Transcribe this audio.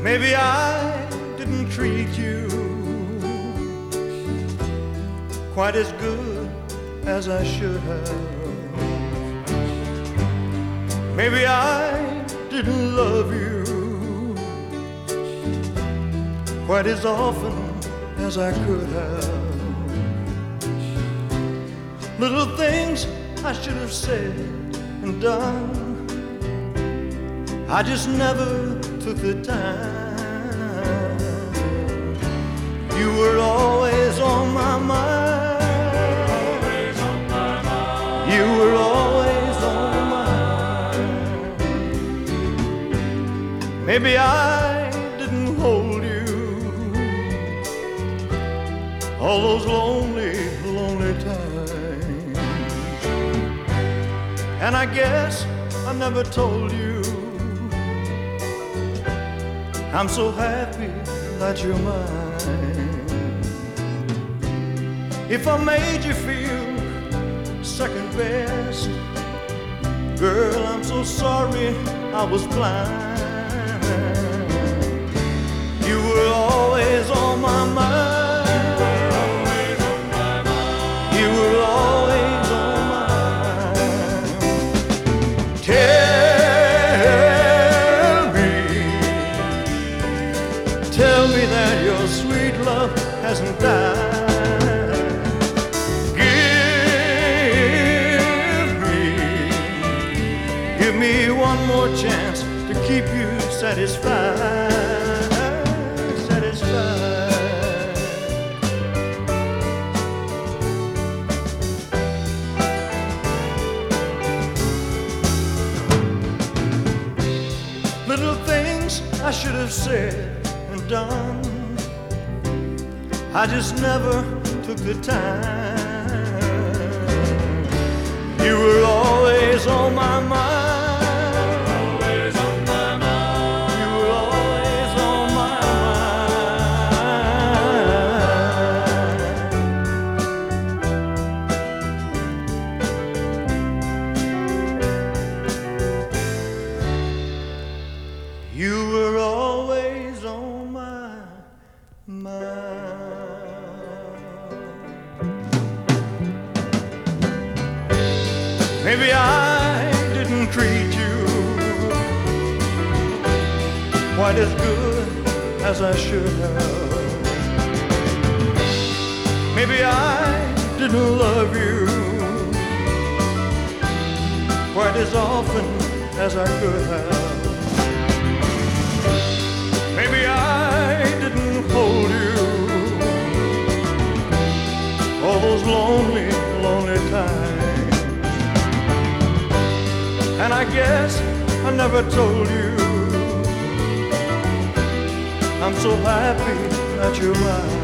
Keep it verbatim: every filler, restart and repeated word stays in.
Maybe I didn't treat you quite as good as I should have. Maybe I didn't love you quite as often as I could have. Little things I should have said and done, I just never took the time. You were always on my mind. Always on my mind. You were always on my mind. Maybe I didn't hold you all those lonely, lonely times. And I guess I never told you I'm so happy that you're mine. If I made you feel second best, girl, I'm so sorry I was blind. You were always on my mind. You were always on my mind. Tell me, tell me that your sweet love hasn't died. Give me, give me one more chance to keep you satisfied, satisfied. Little things I should have said and done, I just never took the time. You were always on my mind. Always on my mind. You were always on my mind. You were always on my mind. Maybe I didn't treat you quite as good as I should have. Maybe I didn't love you quite as often as I could have. Maybe I didn't hold you all those lonely, lonely times. And I guess I never told you I'm so happy that you're mine.